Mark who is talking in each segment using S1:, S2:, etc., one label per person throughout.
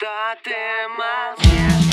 S1: что ты молчишь.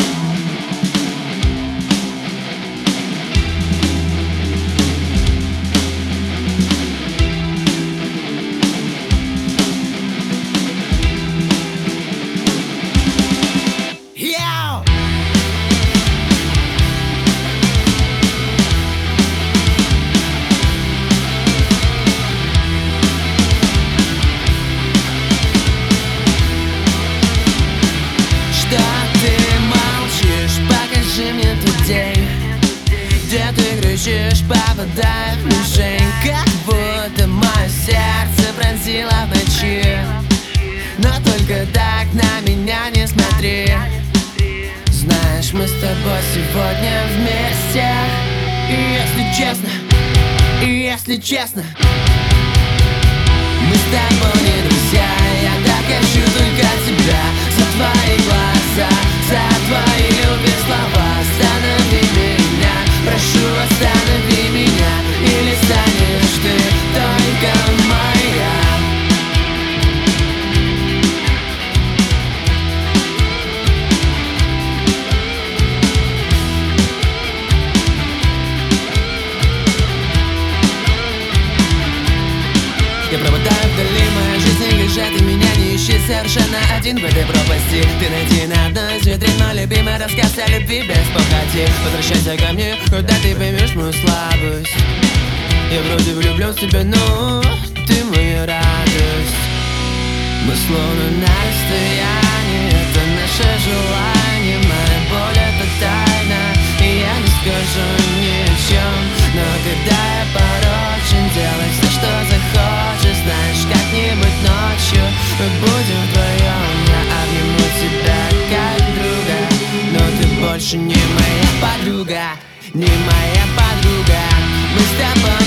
S2: Где ты кричишь, попадая в мишень, как будто мое сердце пронзило в ночи. Но только так на меня не смотри. Знаешь, мы с тобой сегодня вместе. И если честно, мы с тобой не друзья. Я так хочу только тебя, за твои глаза, за твои любые слова. Останови меня, прошу, останови меня, или станешь ты только моя. Я пропадаю вдали, моя жизнь не лежит, и меня не ищи совершенно один в этой пропасти. Ты найди на одной из витрин мой любимый рассказ о любви без похоти. Возвращайся ко мне, когда ты поймешь мою слабость. Я вроде влюблен в тебя, но ты моя радость. Мы словно на расстоянии, это наше желание. Моя боль — это тайна, и я не скажу ни о чем. Но когда я порочен, делай все, что захочешь. Знаешь, как-нибудь ночью мы будем вдвоем. Я обниму тебя как друга, но ты больше не моя подруга, не моя подруга. Мы с тобой